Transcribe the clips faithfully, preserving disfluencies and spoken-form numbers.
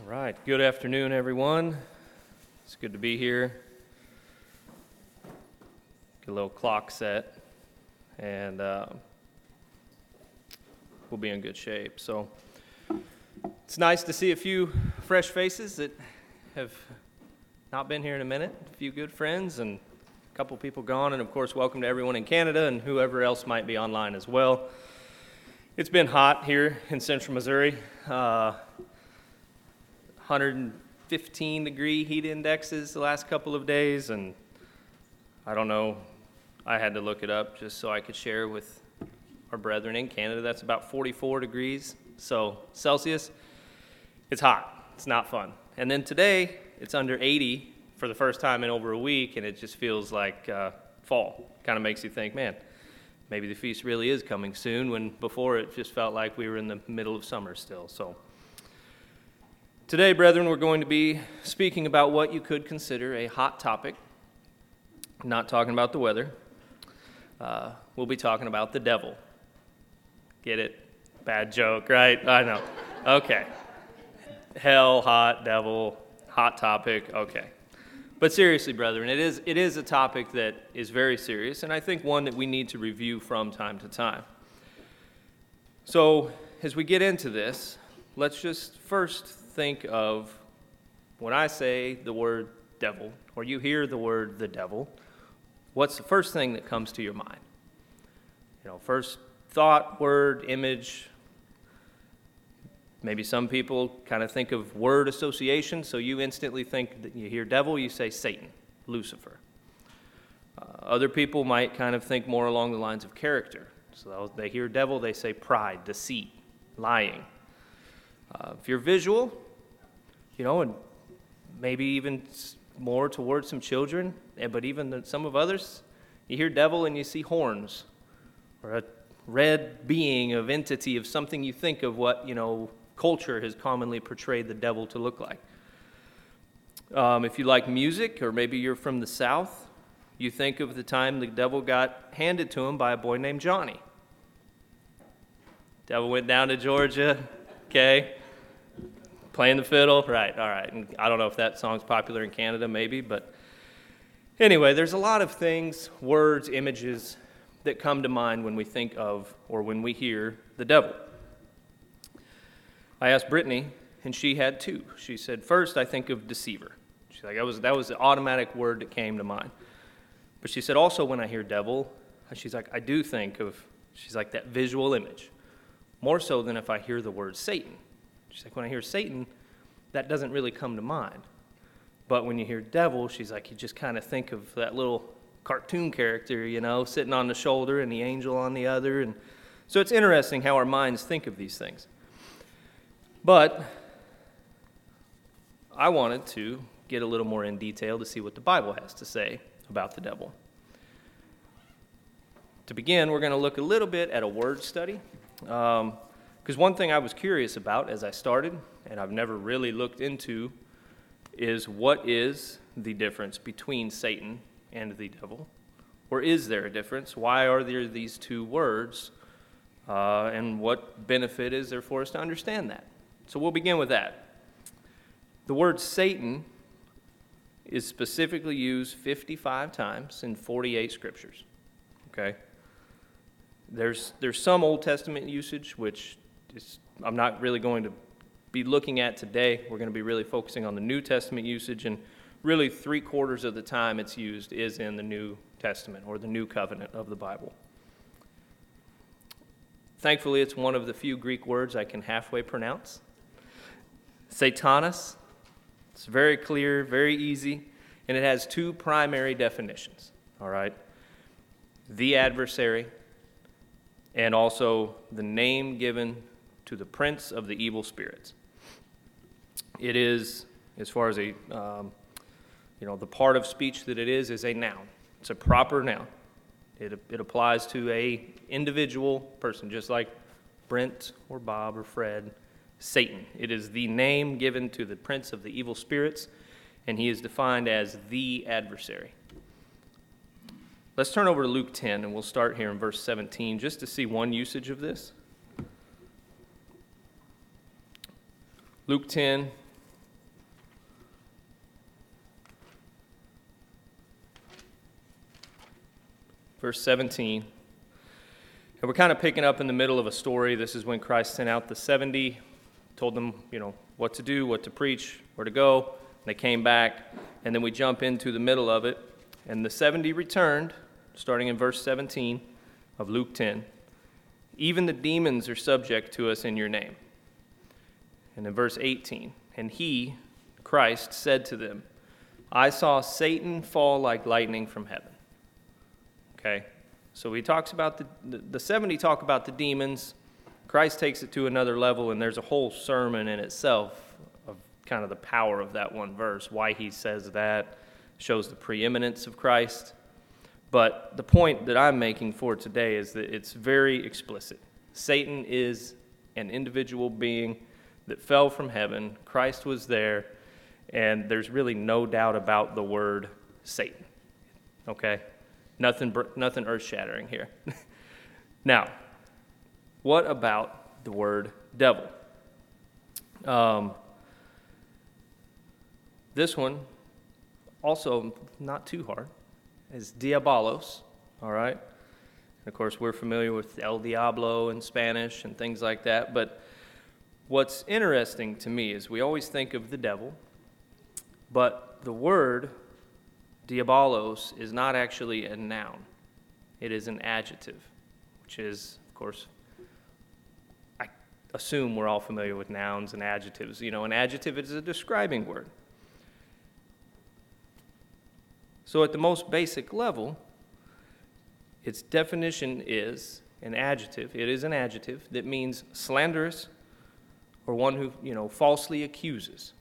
right, good afternoon, everyone. It's good to be here. Get a little clock set, and uh, we'll be in good shape. So it's nice to see a few fresh faces that have not been here in a minute, a few good friends, and a couple people gone, and of course, welcome to everyone in Canada and whoever else might be online as well. It's been hot here in central Missouri. Uh, one hundred fifteen degree heat indexes the last couple of days, and I don't know, I had to look it up just so I could share with our brethren in Canada. That's about forty-four degrees, so Celsius. It's hot. It's not fun. And then today, it's under eighty for the first time in over a week, and it just feels like uh, fall. Kind of makes you think, man, maybe the feast really is coming soon, when before it just felt like we were in the middle of summer still. So today, brethren, we're going to be speaking about what you could consider a hot topic. Not talking about the weather. Uh, we'll be talking about the devil. Get it? Bad joke, right? I know. Okay. Hell, hot, devil, hot topic. Okay. But seriously, brethren, it is it is a topic that is very serious, and I think one that we need to review from time to time. So, as we get into this, let's just first think of, when I say the word devil, or you hear the word the devil, what's the first thing that comes to your mind? You know, first thought, word, image. Maybe some people kind of think of word association, so you instantly think that you hear devil, you say Satan, Lucifer. Uh, other people might kind of think more along the lines of character. So they hear devil, they say pride, deceit, lying. Uh, if you're visual, you know, and maybe even more towards some children, but even the, some of others, you hear devil and you see horns, or a red being of entity of something you think of what, you know, culture has commonly portrayed the devil to look like. Um, if you like music, or maybe you're from the South, you think of the time the devil got handed to him by a boy named Johnny. Devil went down to Georgia, okay, playing the fiddle, right, all right. And I don't know if that song's popular in Canada, maybe, but anyway, there's a lot of things, words, images that come to mind when we think of, or when we hear the devil. I asked Brittany, and she had two. She said, first, I think of deceiver. She's like, that was, that was the automatic word that came to mind. But she said, also, when I hear devil, she's like, I do think of, she's like, that visual image, more so than if I hear the word Satan. She's like, when I hear Satan, that doesn't really come to mind. But when you hear devil, she's like, you just kind of think of that little cartoon character, you know, sitting on the shoulder and the angel on the other. And so it's interesting how our minds think of these things. But I wanted to get a little more in detail to see what the Bible has to say about the devil. To begin, we're going to look a little bit at a word study. Um, because one thing I was curious about as I started, and I've never really looked into, is what is the difference between Satan and the devil? Or is there a difference? Why are there these two words? Uh, and what benefit is there for us to understand that? So we'll begin with that. The word Satan is specifically used fifty-five times in forty-eight scriptures. Okay? There's there's some Old Testament usage, which is, I'm not really going to be looking at today. We're going to be really focusing on the New Testament usage, and really three quarters of the time it's used is in the New Testament, or the New Covenant of the Bible. Thankfully, it's one of the few Greek words I can halfway pronounce. Satanas. It's very clear, very easy, and it has two primary definitions, all right? The adversary, and also the name given to the prince of the evil spirits. It is, as far as a, um, you know, the part of speech that it is, is a noun. It's a proper noun. It, it applies to a individual person, just like Brent or Bob or Fred. Satan. It is the name given to the prince of the evil spirits, and he is defined as the adversary. Let's turn over to Luke ten, and we'll start here in verse seventeen, just to see one usage of this. Luke ten, verse seventeen. And we're kind of picking up in the middle of a story. This is when Christ sent out the seventy, told them, you know, what to do, what to preach, where to go. And they came back, and then we jump into the middle of it. And the seventy returned, starting in verse seventeen of Luke ten. Even the demons are subject to us in your name. And in verse eighteen, and he, Christ, said to them, I saw Satan fall like lightning from heaven. Okay? So he talks about the, the, the seventy talk about the demons. Christ takes it to another level, and there's a whole sermon in itself of kind of the power of that one verse, why he says that, shows the preeminence of Christ. But the point that I'm making for today is that it's very explicit. Satan is an individual being that fell from heaven. Christ was there, and there's really no doubt about the word Satan. Okay? Nothing, nothing earth-shattering here. Now, what about the word devil? Um, this one, also not too hard, is diabolos, all right? And of course, we're familiar with El Diablo in Spanish and things like that, but what's interesting to me is we always think of the devil, but the word diabolos is not actually a noun. It is an adjective, which is, of course, I assume we're all familiar with nouns and adjectives. You know, an adjective is a describing word. So at the most basic level, its definition is an adjective. It is an adjective that means slanderous or one who, you know, falsely accuses.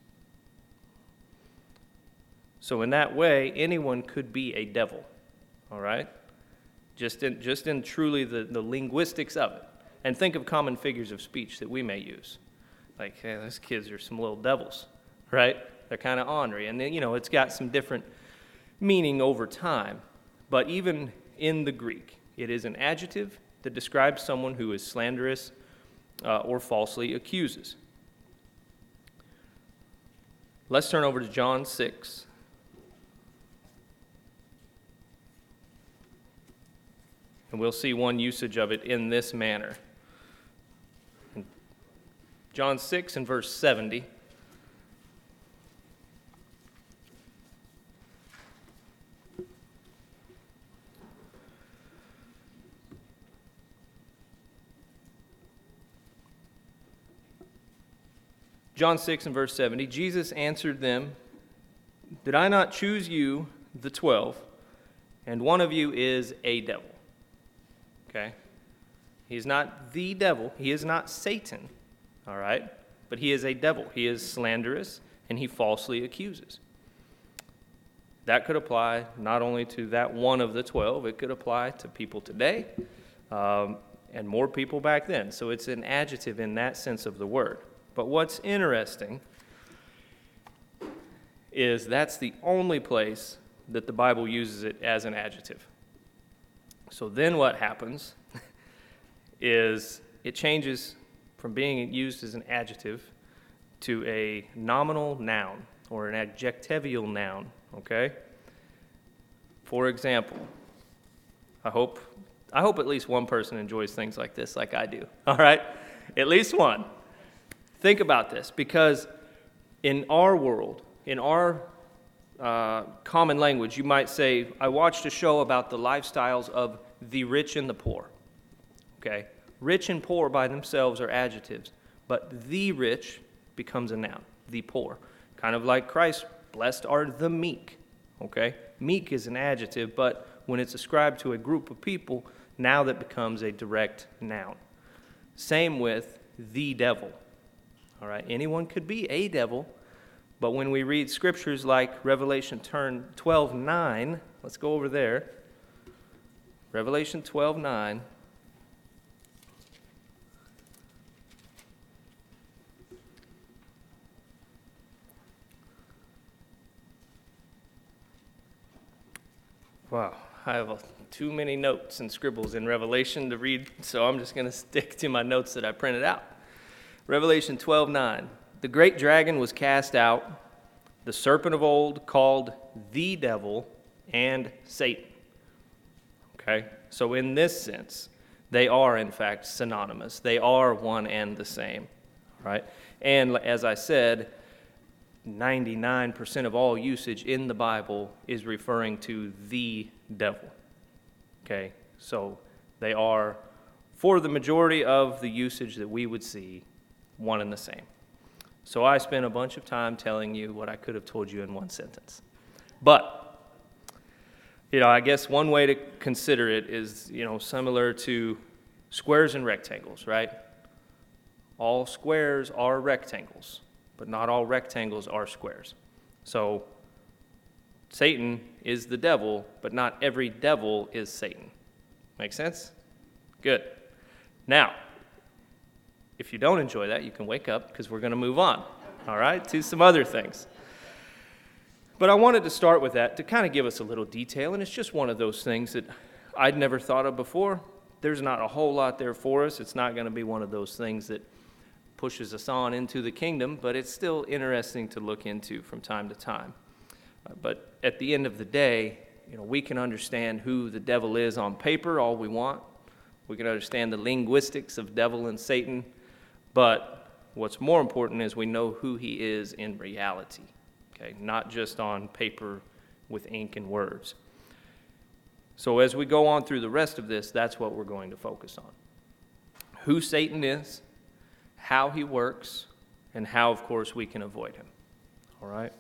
So in that way, anyone could be a devil, all right? Just in, just in truly the, the linguistics of it. And think of common figures of speech that we may use. Like, hey, those kids are some little devils, right? They're kind of ornery. And, then, you know, it's got some different meaning over time. But even in the Greek, it is an adjective that describes someone who is slanderous uh, or falsely accuses. Let's turn over to John six. And we'll see one usage of it in this manner. In John six and verse seventy. John six and verse seventy, Jesus answered them, did I not choose you, the twelve, and one of you is a devil? Okay? He is not the devil. He is not Satan, all right? But he is a devil. He is slanderous, and he falsely accuses. That could apply not only to that one of the twelve, it could apply to people today um, and more people back then. So it's an adjective in that sense of the word. But what's interesting is that's the only place that the Bible uses it as an adjective. So then what happens is it changes from being used as an adjective to a nominal noun or an adjectival noun, okay? For example, I hope I hope at least one person enjoys things like this like I do, all right? At least one. Think about this, because in our world, in our uh, common language, you might say, I watched a show about the lifestyles of the rich and the poor. Okay? Rich and poor by themselves are adjectives, but the rich becomes a noun, the poor. Kind of like Christ, blessed are the meek. Okay? Meek is an adjective, but when it's ascribed to a group of people, now that becomes a direct noun. Same with the devil. All right? Anyone could be a devil, but when we read scriptures like Revelation twelve nine, let's go over there. Revelation twelve nine. Wow, I have a, too many notes and scribbles in Revelation to read, so I'm just going to stick to my notes that I printed out. Revelation twelve nine. The great dragon was cast out, the serpent of old, called the devil and Satan. Okay? Okay? So in this sense, they are, in fact, synonymous. They are one and the same, right? And as I said, ninety-nine percent of all usage in the Bible is referring to the devil, okay? So they are, for the majority of the usage that we would see, one and the same. So I spent a bunch of time telling you what I could have told you in one sentence. But, you know, I guess one way to consider it is, you know, similar to squares and rectangles, right? All squares are rectangles, but not all rectangles are squares. So Satan is the devil, but not every devil is Satan. Make sense? Good. Now, if you don't enjoy that, you can wake up because we're going to move on, all right, to some other things. But I wanted to start with that to kind of give us a little detail, and it's just one of those things that I'd never thought of before. There's not a whole lot there for us. It's not going to be one of those things that pushes us on into the kingdom, but it's still interesting to look into from time to time. Uh, but at the end of the day, you know, we can understand who the devil is on paper all we want. We can understand the linguistics of devil and Satan, but what's more important is we know who he is in reality, okay? Not just on paper with ink and words. So as we go on through the rest of this, that's what we're going to focus on. Who Satan is, how he works, and how, of course, we can avoid him. All right?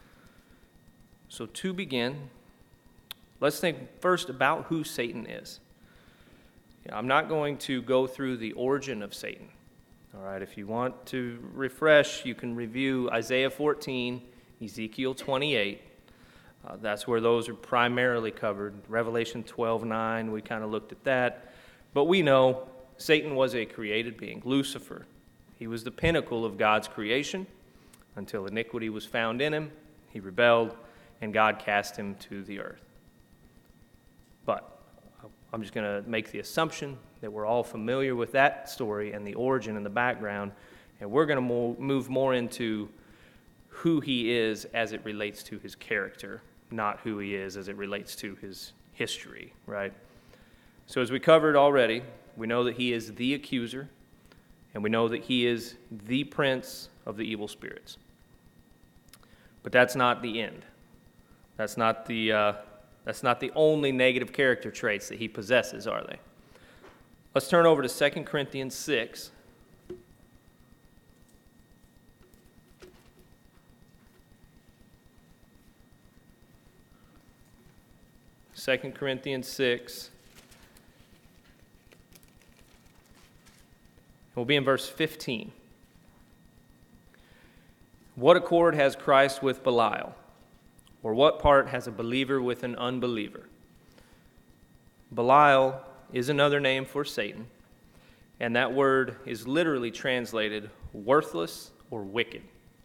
So to begin, let's think first about who Satan is. I'm not going to go through the origin of Satan. All right, if you want to refresh, you can review Isaiah fourteen, Ezekiel twenty-eight. Uh, that's where those are primarily covered. Revelation twelve nine, we kind of looked at that. But we know Satan was a created being, Lucifer. He was the pinnacle of God's creation until iniquity was found in him. He rebelled, and God cast him to the earth. But I'm just going to make the assumption that we're all familiar with that story and the origin and the background, and we're going to move more into who he is as it relates to his character, not who he is as it relates to his history, right? So as we covered already, we know that he is the accuser, and we know that he is the prince of the evil spirits. But that's not the end. That's not the... Uh, That's not the only negative character traits that he possesses, are they? Let's turn over to Second Corinthians six. Second Corinthians six. We'll be in verse fifteen. What accord has Christ with Belial? Or what part has a believer with an unbeliever? Belial is another name for Satan, and that word is literally translated worthless or wicked.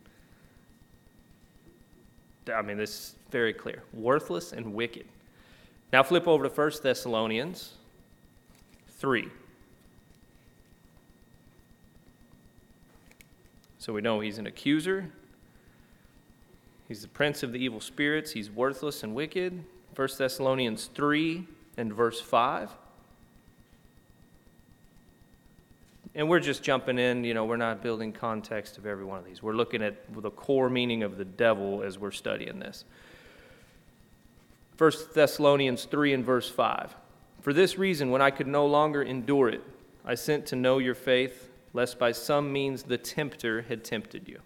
I mean, this is very clear. Worthless and wicked. Now flip over to First Thessalonians three. So we know he's an accuser. He's the prince of the evil spirits. He's worthless and wicked. First Thessalonians three and verse five. And we're just jumping in, you know, we're not building context of every one of these. We're looking at the core meaning of the devil as we're studying this. First Thessalonians three and verse five. For this reason, when I could no longer endure it, I sent to know your faith, lest by some means the tempter had tempted you,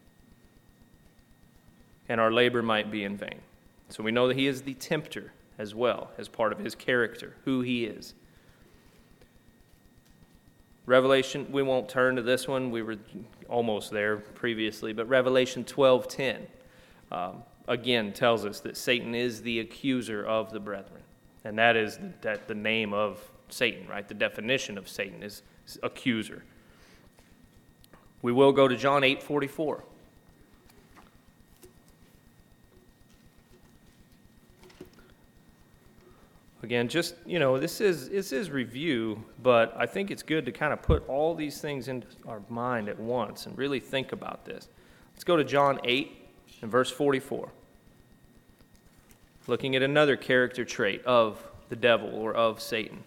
and our labor might be in vain. So we know that he is the tempter as well, as part of his character, who he is. Revelation, we won't turn to this one. We were almost there previously, but Revelation twelve ten um, again tells us that Satan is the accuser of the brethren. And that is that the name of Satan, right? The definition of Satan is accuser. We will go to John eight forty-four. Again, just, you know, this is this is review, but I think it's good to kind of put all these things into our mind at once and really think about this. Let's go to John eight and verse forty-four. Looking at another character trait of the devil or of Satan.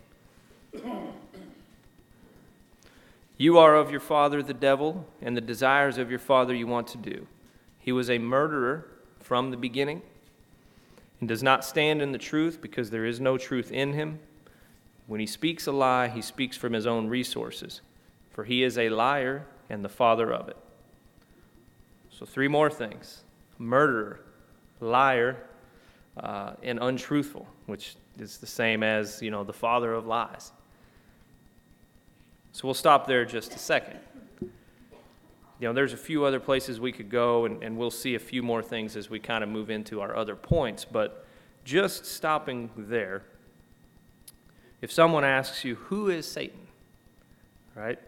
You are of your father the devil, and the desires of your father you want to do. He was a murderer from the beginning, and does not stand in the truth because there is no truth in him. When he speaks a lie, he speaks from his own resources, for he is a liar and the father of it. So three more things: murderer, liar, uh, and untruthful, which is the same as, you know, the father of lies. So we'll stop there just a second. You know, there's a few other places we could go, and, and we'll see a few more things as we kind of move into our other points. But just stopping there, if someone asks you, who is Satan? Right?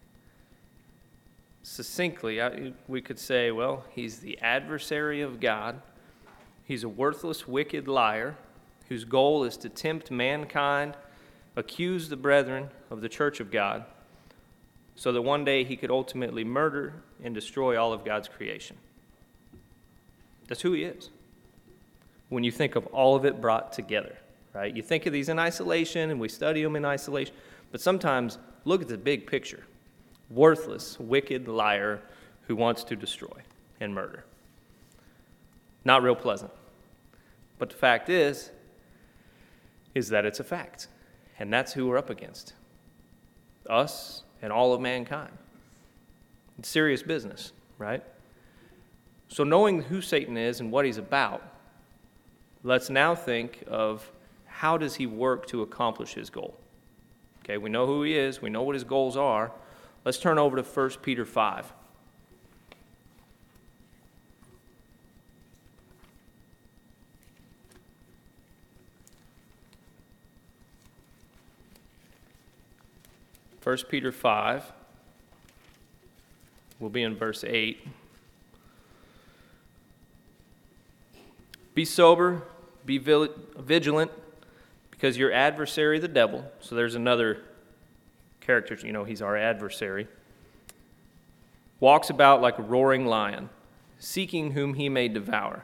Succinctly, I, we could say, well, he's the adversary of God. He's a worthless, wicked liar whose goal is to tempt mankind, accuse the brethren of the church of God, so that one day he could ultimately murder and destroy all of God's creation. That's who he is. When you think of all of it brought together, right? You think of these in isolation, and we study them in isolation, but sometimes look at the big picture. Worthless, wicked liar who wants to destroy and murder. Not real pleasant. But the fact is, is that it's a fact. And that's who we're up against. Us and all of mankind. It's serious business, right? So knowing who Satan is and what he's about, let's now think of how does he work to accomplish his goal. Okay, we know who he is. We know what his goals are. Let's turn over to First Peter five. First Peter five, we'll be in verse eight. Be sober, be vigilant, because your adversary, the devil, so there's another character, you know, he's our adversary, walks about like a roaring lion, seeking whom he may devour.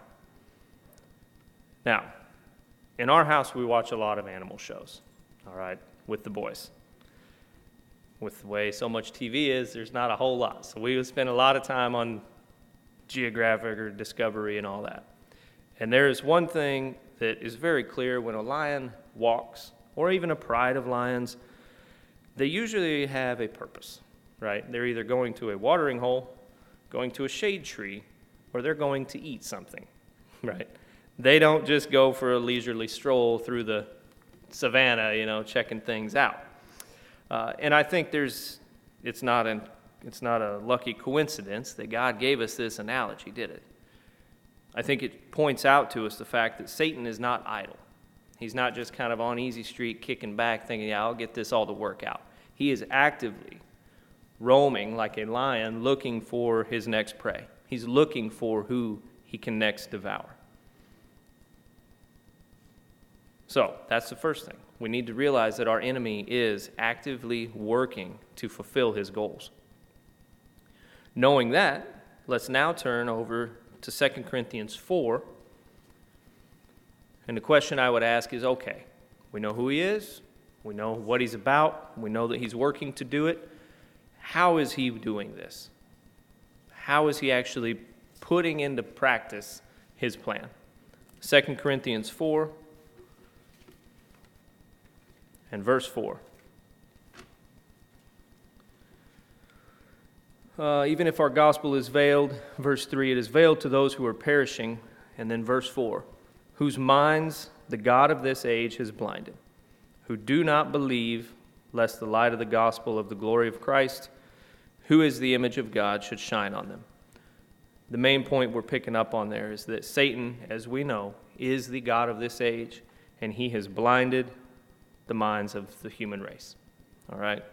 Now, in our house, we watch a lot of animal shows, all right, with the boys. With the way so much T V is, there's not a whole lot. So we would spend a lot of time on Geographic or Discovery and all that. And there is one thing that is very clear: when a lion walks, or even a pride of lions, they usually have a purpose, right? They're either going to a watering hole, going to a shade tree, or they're going to eat something, right? They don't just go for a leisurely stroll through the savannah, you know, checking things out. Uh, and I think there's, it's not an, it's not a lucky coincidence that God gave us this analogy, did it? I think it points out to us the fact that Satan is not idle. He's not just kind of on easy street kicking back thinking, yeah, I'll get this all to work out. He is actively roaming like a lion looking for his next prey. He's looking for who he can next devour. So that's the first thing. We need to realize that our enemy is actively working to fulfill his goals. Knowing that, let's now turn over to Second Corinthians four. And the question I would ask is, okay, we know who he is. We know what he's about. We know that he's working to do it. How is he doing this? How is he actually putting into practice his plan? Second Corinthians four. And verse four. Uh, even if our gospel is veiled, verse three, it is veiled to those who are perishing. And then verse four, whose minds the God of this age has blinded, who do not believe, lest the light of the gospel of the glory of Christ, who is the image of God, should shine on them. The main point we're picking up on there is that Satan, as we know, is the God of this age, and he has blinded the minds of the human race. All right?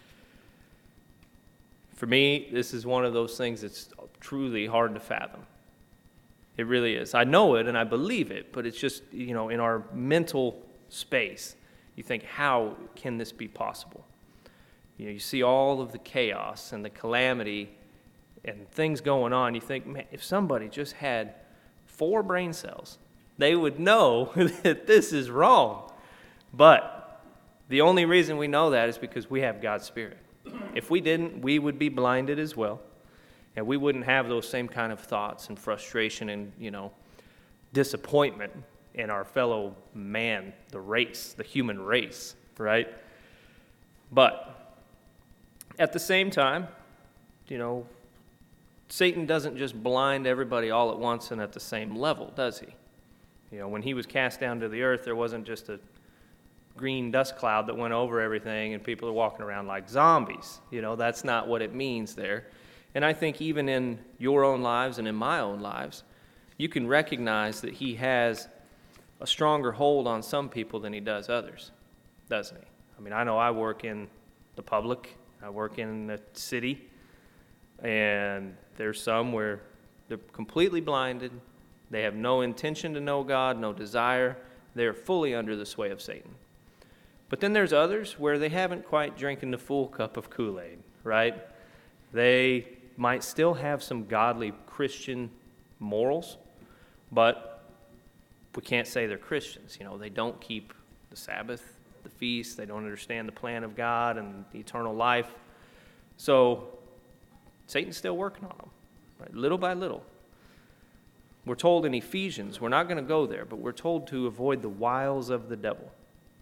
For me, this is one of those things that's truly hard to fathom. It really is. I know it and I believe it, but it's just, you know, in our mental space, you think, how can this be possible? You know, you see all of the chaos and the calamity and things going on. You think, man, if somebody just had four brain cells, they would know that this is wrong. But the only reason we know that is because we have God's Spirit. If we didn't, we would be blinded as well. And we wouldn't have those same kind of thoughts and frustration and, you know, disappointment in our fellow man, the race, the human race, right? But at the same time, you know, Satan doesn't just blind everybody all at once and at the same level, does he? You know, when he was cast down to the earth, there wasn't just a green dust cloud that went over everything and people are walking around like zombies. You know, that's not what it means there. And I think even in your own lives and in my own lives, you can recognize that he has a stronger hold on some people than he does others, doesn't he? I mean, I know I work in the public, I work in the city, and there's some where they're completely blinded, they have no intention to know God, no desire, they're fully under the sway of Satan. But then there's others where they haven't quite drinking the full cup of Kool-Aid, right? They might still have some godly Christian morals, but we can't say they're Christians. You know, they don't keep the Sabbath, the feast, they don't understand the plan of God and the eternal life. So Satan's still working on them, right? Little by little. We're told in Ephesians, we're not going to go there, but we're told to avoid the wiles of the devil.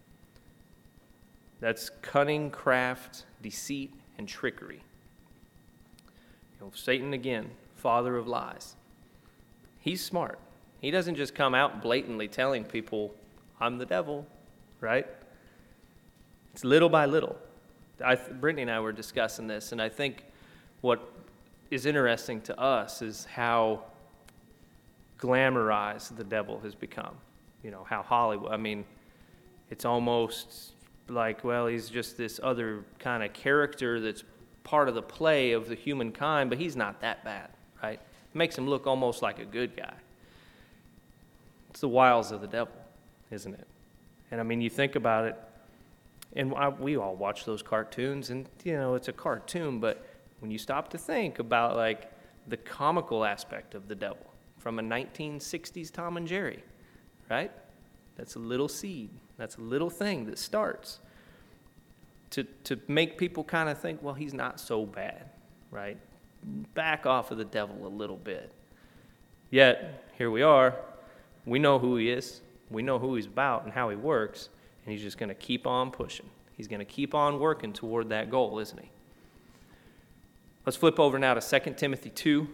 That's cunning, craft, deceit, and trickery. You know, Satan, again, father of lies. He's smart. He doesn't just come out blatantly telling people, I'm the devil, right? It's little by little. I, Brittany and I were discussing this, and I think what is interesting to us is how glamorized the devil has become. You know, how Hollywood, I mean, it's almost like, well, he's just this other kind of character that's part of the play of the humankind, but he's not that bad, right? It makes him look almost like a good guy. It's the wiles of the devil, isn't it? And I mean, you think about it, and I, we all watch those cartoons, and, you know, it's a cartoon, but when you stop to think about, like, the comical aspect of the devil from a nineteen sixties Tom and Jerry, right? That's a little seed. That's a little thing that starts to to make people kind of think, well, he's not so bad, right? Back off of the devil a little bit. Yet, here we are. We know who he is. We know who he's about and how he works, and he's just going to keep on pushing. He's going to keep on working toward that goal, isn't he? Let's flip over now to Second Timothy two.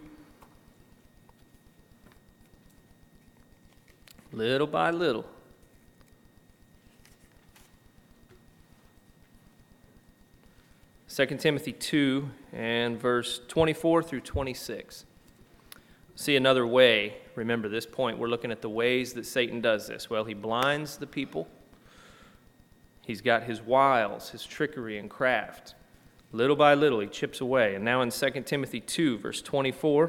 Little by little. Second Timothy two and verse twenty-four through twenty-six. See another way. Remember this point. We're looking at the ways that Satan does this. Well, he blinds the people. He's got his wiles, his trickery and craft. Little by little, he chips away. And now in Second Timothy two, verse twenty-four.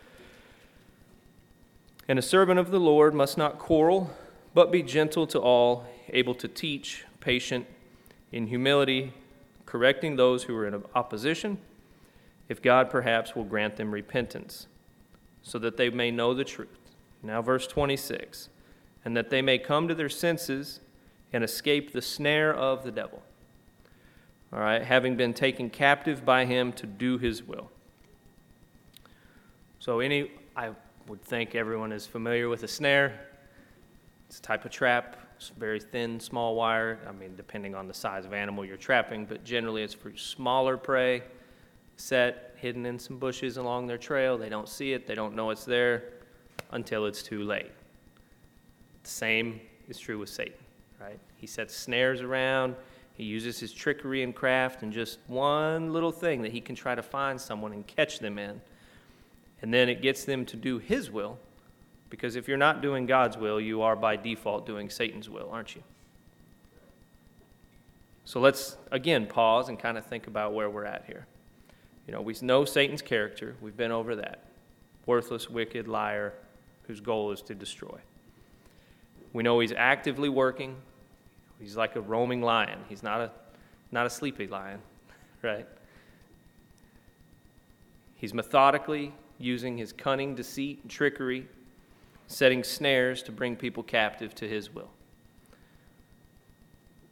And a servant of the Lord must not quarrel, but be gentle to all, able to teach, patient, in humility, correcting those who are in opposition, if God perhaps will grant them repentance, so that they may know the truth. Now verse twenty-six, and that they may come to their senses and escape the snare of the devil. All right, having been taken captive by him to do his will. So any, I would think everyone is familiar with a snare. It's a type of trap. It's very thin, small wire. I mean, depending on the size of animal you're trapping, but generally it's for smaller prey, set, hidden in some bushes along their trail. They don't see it. They don't know it's there until it's too late. The same is true with Satan, right? He sets snares around. He uses his trickery and craft and just one little thing that he can try to find someone and catch them in. And then it gets them to do his will, because if you're not doing God's will, you are by default doing Satan's will, aren't you? So let's, again, pause and kind of think about where we're at here. You know, we know Satan's character. We've been over that. Worthless, wicked, liar, whose goal is to destroy. We know he's actively working. He's like a roaming lion. He's not a, not a sleepy lion, right? He's methodically using his cunning, deceit, and trickery, setting snares to bring people captive to his will.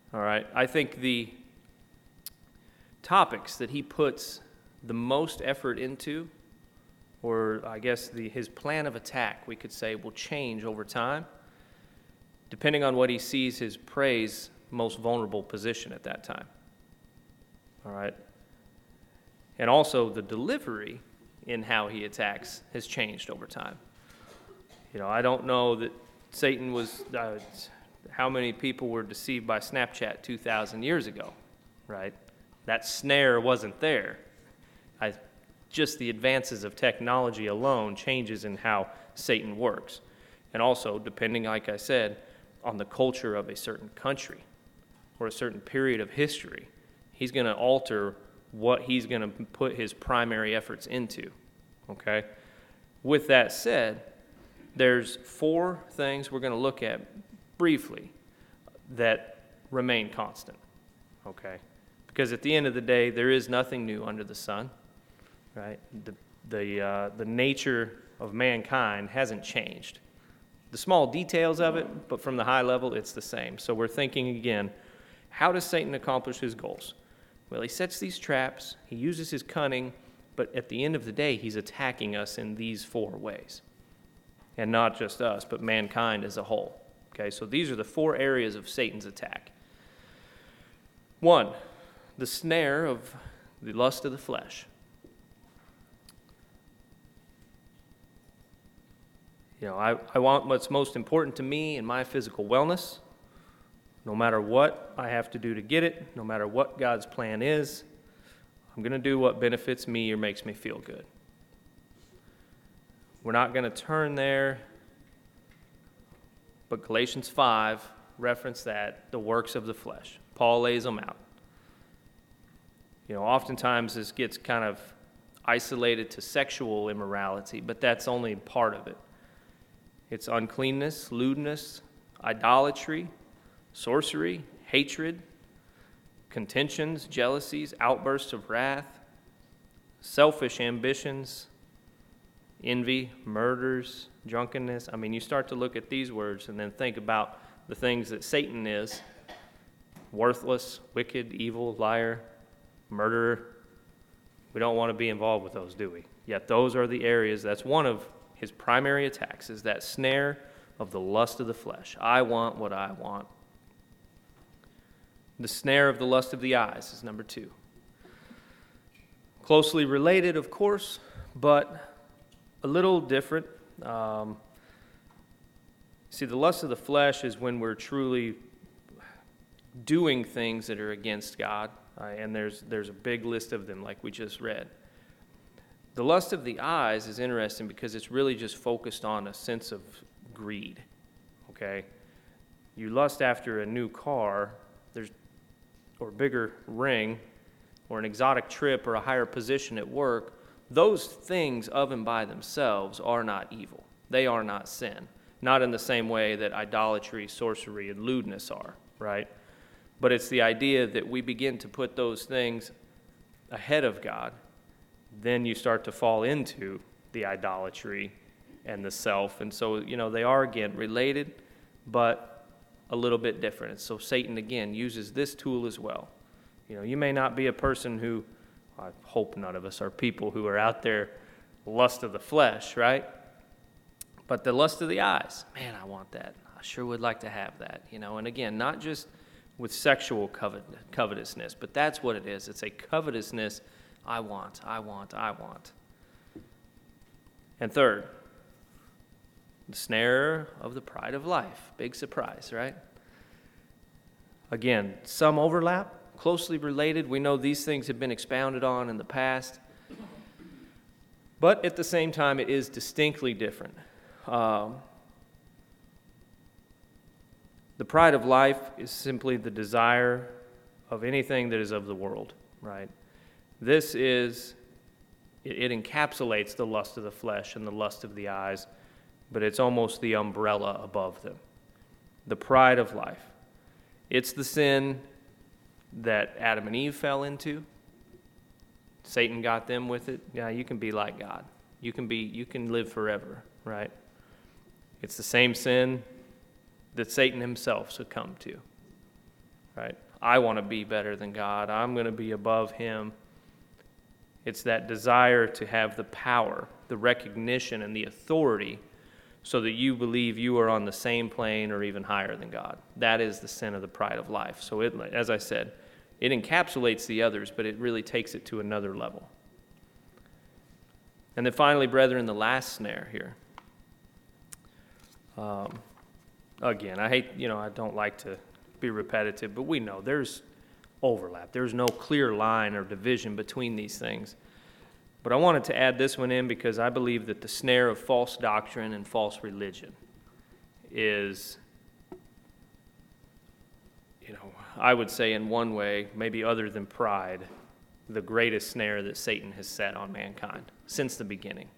All right, I think the topics that he puts the most effort into, or I guess the, his plan of attack, we could say, will change over time, depending on what he sees his prey's most vulnerable position at that time. All right? And also the delivery in how he attacks has changed over time. You know, I don't know that Satan was, uh, how many people were deceived by Snapchat two thousand years ago, right? That snare wasn't there. I, just the advances of technology alone changes in how Satan works. And also, depending, like I said, on the culture of a certain country or a certain period of history, he's going to alter what he's going to put his primary efforts into, okay? With that said, there's four things we're going to look at briefly that remain constant, okay? Because at the end of the day, there is nothing new under the sun, right? The, the, uh, the nature of mankind hasn't changed. The small details of it, but from the high level, it's the same. So we're thinking again, how does Satan accomplish his goals? Well, he sets these traps, he uses his cunning, but at the end of the day, he's attacking us in these four ways. And not just us, but mankind as a whole. Okay, so these are the four areas of Satan's attack. One, the snare of the lust of the flesh. You know, I, I want what's most important to me in my physical wellness. No matter what I have to do to get it, no matter what God's plan is, I'm going to do what benefits me or makes me feel good. We're not going to turn there, but Galatians five reference that, the works of the flesh. Paul lays them out. You know, oftentimes this gets kind of isolated to sexual immorality, but that's only part of it. It's uncleanness, lewdness, idolatry, sorcery, hatred, contentions, jealousies, outbursts of wrath, selfish ambitions, envy, murders, drunkenness. I mean, you start to look at these words and then think about the things that Satan is: worthless, wicked, evil, liar, murderer. We don't want to be involved with those, do we? Yet those are the areas, that's one of his primary attacks, is that snare of the lust of the flesh. I want what I want. The snare of the lust of the eyes is number two. Closely related, of course, but a little different. Um, see, the lust of the flesh is when we're truly doing things that are against God, uh, and there's there's a big list of them like we just read. The lust of the eyes is interesting because it's really just focused on a sense of greed, okay? You lust after a new car, there's or a bigger ring, or an exotic trip, or a higher position at work. Those things of and by themselves are not evil. They are not sin. Not in the same way that idolatry, sorcery, and lewdness are, right? But it's the idea that we begin to put those things ahead of God. Then you start to fall into the idolatry and the self. And so, you know, they are, again, related, but a little bit different. And so Satan, again, uses this tool as well. You know, you may not be a person who, I hope none of us are people who are out there lust of the flesh, right? But the lust of the eyes, man, I want that. I sure would like to have that, you know. And again, not just with sexual covet, covetousness, but that's what it is. It's a covetousness. I want, I want, I want. And third, the snare of the pride of life. Big surprise, right? Again, some overlap, closely related. We know these things have been expounded on in the past. But at the same time, it is distinctly different. Um, the pride of life is simply the desire of anything that is of the world, right? This is, it, it encapsulates the lust of the flesh and the lust of the eyes, but it's almost the umbrella above them. The pride of life. It's the sin that Adam and Eve fell into. Satan got them with it. Yeah, you can be like God. You can be, you can live forever, right? It's the same sin that Satan himself succumbed to. right? I want to be better than God. I'm going to be above him. It's that desire to have the power, the recognition, and the authority so that you believe you are on the same plane or even higher than God. That is the sin of the pride of life. So it, as I said, it encapsulates the others, but it really takes it to another level. And then finally, brethren, the last snare here. Um, again, I hate, you know, I don't like to be repetitive, but we know there's overlap. There's no clear line or division between these things. But I wanted to add this one in because I believe that the snare of false doctrine and false religion is, you know, I would say in one way, maybe other than pride, the greatest snare that Satan has set on mankind since the beginning.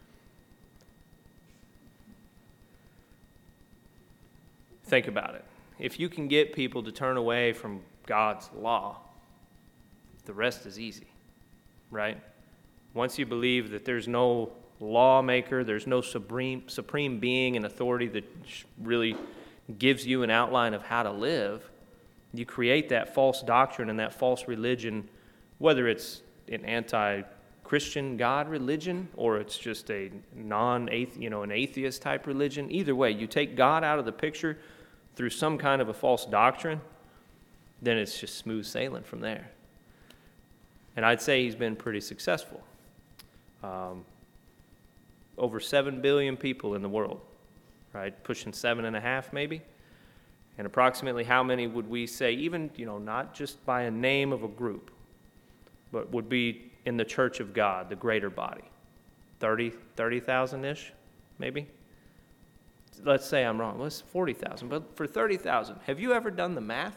Think about it. If you can get people to turn away from God's law, the rest is easy, right? Once you believe that there's no lawmaker, there's no supreme supreme being and authority that really gives you an outline of how to live, you create that false doctrine and that false religion, whether it's an anti-Christian God religion or it's just a non-atheist, you know, an atheist type religion. Either way, you take God out of the picture through some kind of a false doctrine, then it's just smooth sailing from there. And I'd say he's been pretty successful. Um, over seven billion people in the world, right? Pushing seven and a half maybe. And approximately how many would we say, even, you know, not just by a name of a group, but would be in the church of God, the greater body? thirty, thirty thousand-ish, maybe? Let's say I'm wrong. Let's forty thousand. But for thirty thousand, have you ever done the math?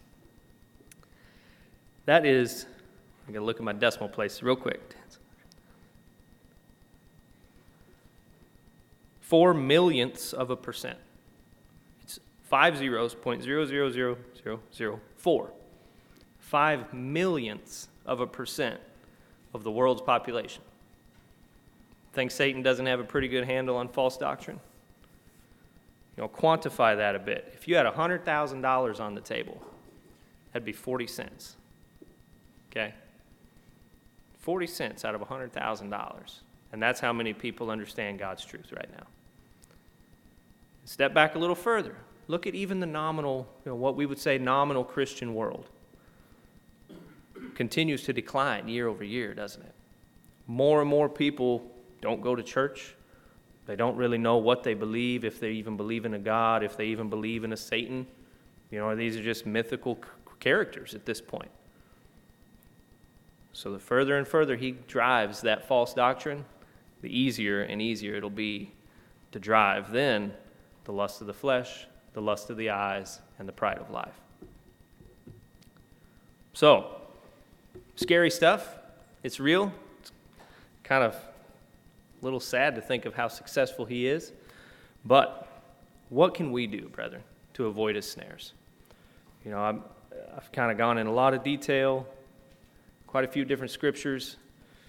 That is, I'm going to look at my decimal places real quick. Four millionths of a percent. It's five zeros, point zero zero zero zero zero four. Five millionths of a percent of the world's population. Think Satan doesn't have a pretty good handle on false doctrine? You know, quantify that a bit. If you had one hundred thousand dollars on the table, that'd be forty cents. Okay? forty cents out of one hundred thousand dollars. And that's how many people understand God's truth right now. Step back a little further. Look at even the nominal, you know, what we would say nominal Christian world. Continues to decline year over year, doesn't it? More and more people don't go to church. They don't really know what they believe, if they even believe in a God, if they even believe in a Satan. You know, these are just mythical c- characters at this point. So the further and further he drives that false doctrine, the easier and easier it'll be to drive then the lust of the flesh, the lust of the eyes, and the pride of life. So, scary stuff. It's real. It's kind of a little sad to think of how successful he is. But what can we do, brethren, to avoid his snares? You know, I'm, I've kind of gone in a lot of detail, quite a few different scriptures.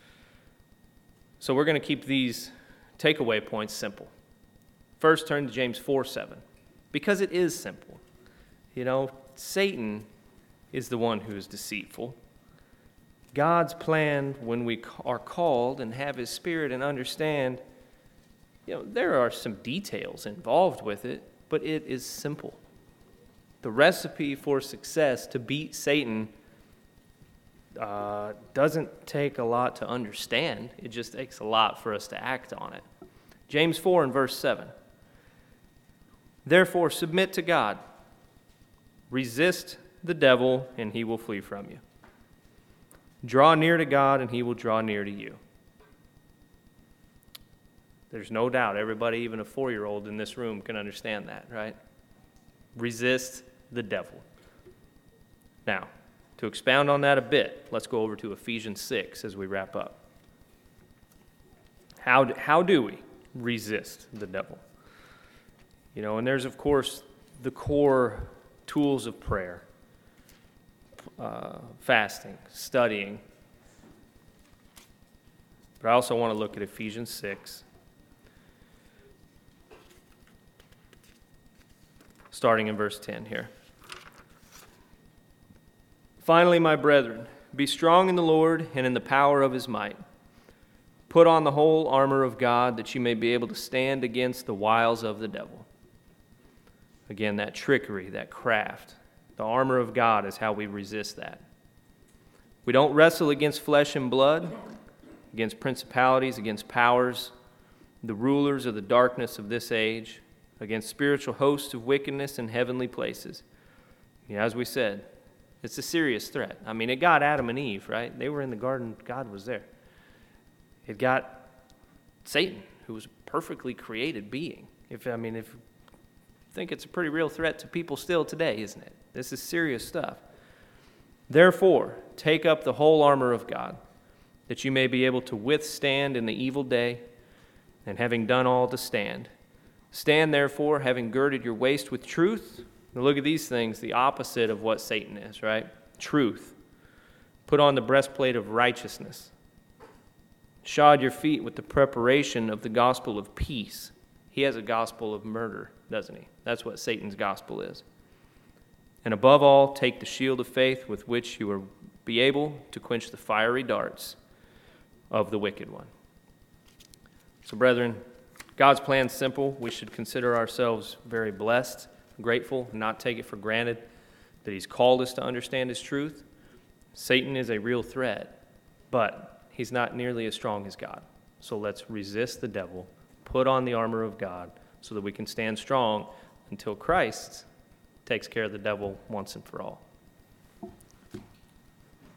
So we're going to keep these takeaway points simple. First, turn to James four seven, because it is simple. You know, Satan is the one who is deceitful. God's plan, when we are called and have his Spirit and understand, you know, there are some details involved with it, but it is simple. The recipe for success to beat Satan uh, doesn't take a lot to understand. It just takes a lot for us to act on it. James four and verse seven. Therefore, submit to God. Resist the devil, and he will flee from you. Draw near to God, and he will draw near to you. There's no doubt everybody, even a four-year-old in this room, can understand that, right? Resist the devil. Now, to expound on that a bit, let's go over to Ephesians six as we wrap up. How do, how do we resist the devil? You know, and there's, of course, the core tools of prayer. Uh, fasting, studying. But I also want to look at Ephesians six, starting in verse ten here. Finally, my brethren, be strong in the Lord and in the power of his might. Put on the whole armor of God, that you may be able to stand against the wiles of the devil. Again, that trickery, that craft. The armor of God is how we resist that. We don't wrestle against flesh and blood, against principalities, against powers, the rulers of the darkness of this age, against spiritual hosts of wickedness in heavenly places. Yeah, as we said, it's a serious threat. I mean, it got Adam and Eve, right? They were in the garden, God was there. It got Satan, who was a perfectly created being. If I mean, if I think it's a pretty real threat to people still today, isn't it? This is serious stuff. Therefore, take up the whole armor of God, that you may be able to withstand in the evil day, and having done all to stand. Stand therefore, having girded your waist with truth. Now look at these things, the opposite of what Satan is, right? Truth. Put on the breastplate of righteousness. Shod your feet with the preparation of the gospel of peace. He has a gospel of murder, doesn't he? That's what Satan's gospel is. And above all, take the shield of faith, with which you will be able to quench the fiery darts of the wicked one. So, brethren, God's plan is simple. We should consider ourselves very blessed, grateful, and not take it for granted that he's called us to understand his truth. Satan is a real threat, but he's not nearly as strong as God. So let's resist the devil, put on the armor of God, so that we can stand strong until Christ takes care of the devil once and for all.